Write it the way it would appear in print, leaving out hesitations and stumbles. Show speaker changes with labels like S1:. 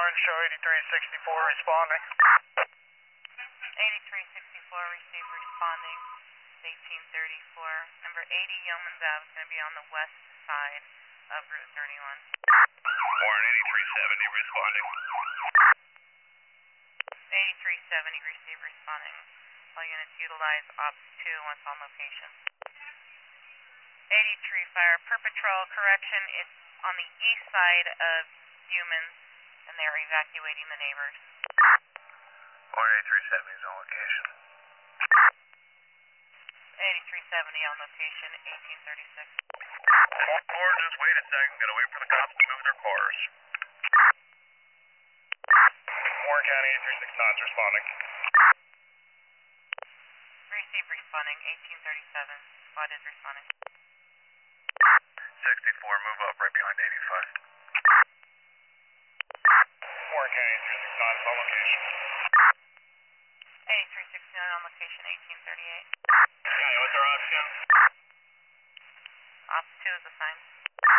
S1: Orange, show 8364 responding.
S2: 8364, receive responding. 1834. Number 80 Yeoman's Ave is going to be on the west side of Route 31.
S3: Warren 8370 responding.
S2: 8370, receive responding. All units utilize Ops 2 once on location. 83 Fire Per Patrol, correction, it's on the east side of Humans, and they're evacuating the neighbors.
S3: Warren 8370 is on location.
S2: 8370 on location, 1836.
S3: Warren, just wait a second. Gotta wait for the cops to move their cars.
S1: Warren County 836 is responding.
S2: Receive responding, 1837. Squad is responding.
S3: 64, move up right behind 85.
S1: Warren County 836 is on location.
S2: 8369 on location, 1838.
S3: County, what's our option?
S2: Ops 2 is assigned.